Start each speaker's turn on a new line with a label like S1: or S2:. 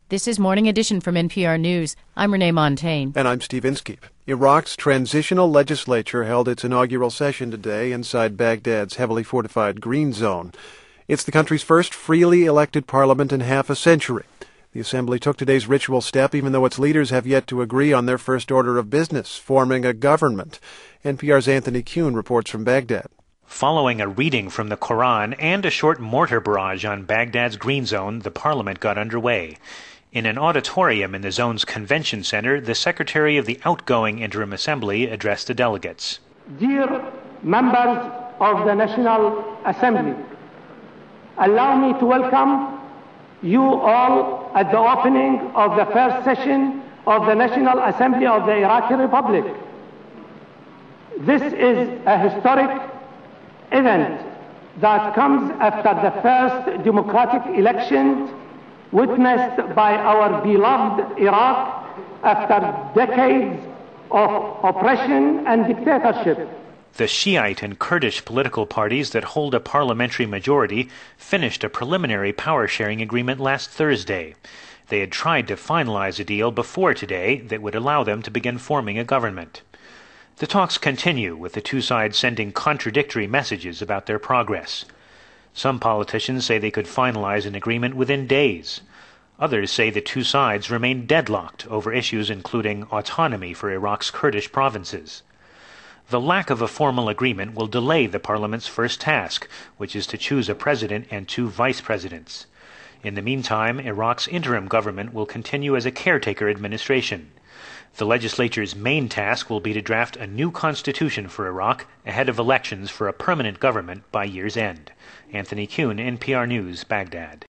S1: This is Morning Edition from NPR News. I'm Renee Montaigne.
S2: And I'm Steve Inskeep. Iraq's transitional legislature held its inaugural session today inside Baghdad's heavily fortified Green Zone. It's the country's first freely elected parliament in half a century. The assembly took today's ritual step even though its leaders have yet to agree on their first order of business, forming a government. NPR's Anthony Kuhn reports from Baghdad.
S3: Following a reading from the Quran and a short mortar barrage on Baghdad's Green Zone, the parliament got underway. In an auditorium in the zone's convention center, the secretary of the outgoing interim assembly addressed the delegates.
S4: Dear members of the National Assembly, allow me to welcome you all at the opening of the first session of the National Assembly of the Iraqi Republic. This is a historic event that comes after the first democratic election witnessed by our beloved Iraq after decades of oppression and dictatorship.
S3: The Shiite and Kurdish political parties that hold a parliamentary majority finished a preliminary power-sharing agreement last Thursday. They had tried to finalize a deal before today that would allow them to begin forming a government. The talks continue, with the two sides sending contradictory messages about their progress. Some politicians say they could finalize an agreement within days. Others say the two sides remain deadlocked over issues including autonomy for Iraq's Kurdish provinces. The lack of a formal agreement will delay the parliament's first task, which is to choose a president and two vice presidents. In the meantime, Iraq's interim government will continue as a caretaker administration. The legislature's main task will be to draft a new constitution for Iraq ahead of elections for a permanent government by year's end. Anthony Kuhn, NPR News, Baghdad.